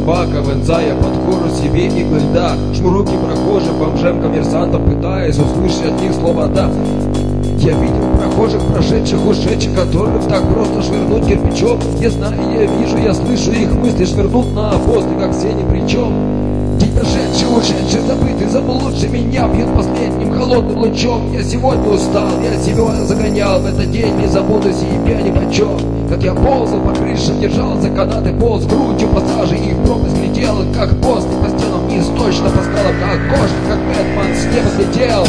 собака, вонзая под кожу себе иглы льда. Жму руки прохожим, бомжам, коммерсантам, пытаясь услышать от них слова «да». Я видел прохожих, прошедших, ушедших, которых так просто швырнуть кирпичом. Я знаю, я вижу, я слышу их мысли, швырнут на после, как все ни при чем. День прошедший, ушедший, забытый, заблудший, меня бьет последним холодным лучом. Я сегодня устал, я себя загонял, в этот день не забуду себя ни почем. Как я ползал по крышам, держал за канаты, полз грудью пассажей, и в пропасть летел, как после по стенам вниз, точно по скалам, как кошка, как Бэтмен с неба слетел.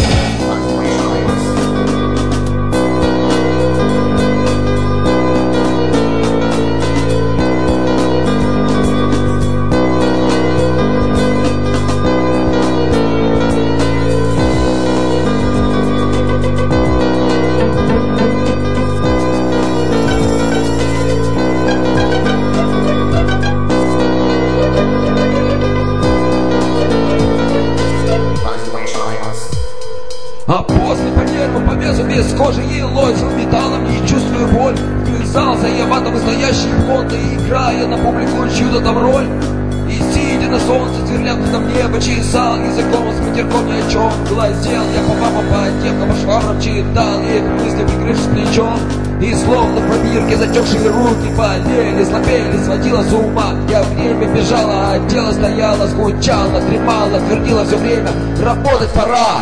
А после по нервам, по весу, без кожи и лозил металлом, не чувствую боль. Вгрызался я в атом настоящий плод, играя на публику чью-то там роль. И сидя на солнце, сверлянком небо чесал языком с матерком ни о чем. Глазел я по мамам, по девкам, по швабрам читал их мысли, прикрывшись плечом. И словно в пробирке затекшие руки болели, слабели, сводила с ума. Я время бежала, а тело стояло, скучало, дремало, твердило все время: работать пора.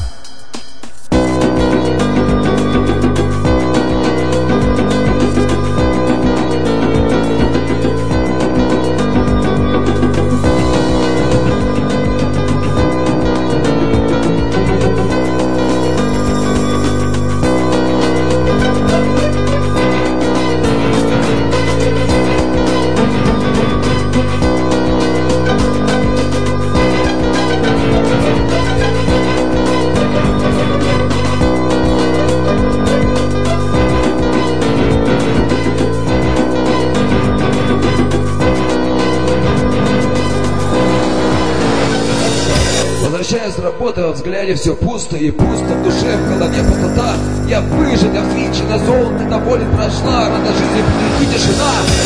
Возвращаясь с работы, во взгляде все пусто и пусто, в душе, в голове пустота. Я выжат, я взвинчен, на золото, доволен, прошла рада жизни, впереди тишина.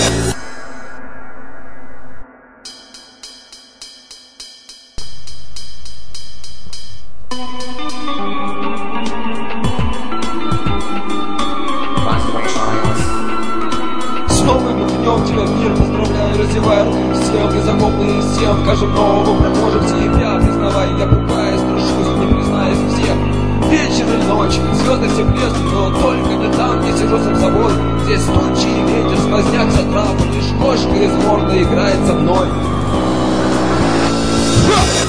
С новым днем тебя мир поздравляю, раздеваю руки всем, незакопленные всем, в каждом новом прохожем себя признавай, я пугаюсь, страшусь, не признаюсь всем. Вечер и ночь, звезды все блеснут, но только не там, где сижу сам собой. Здесь тучи и ветер, сквозняк за траву, лишь кошка из морда играет со мной.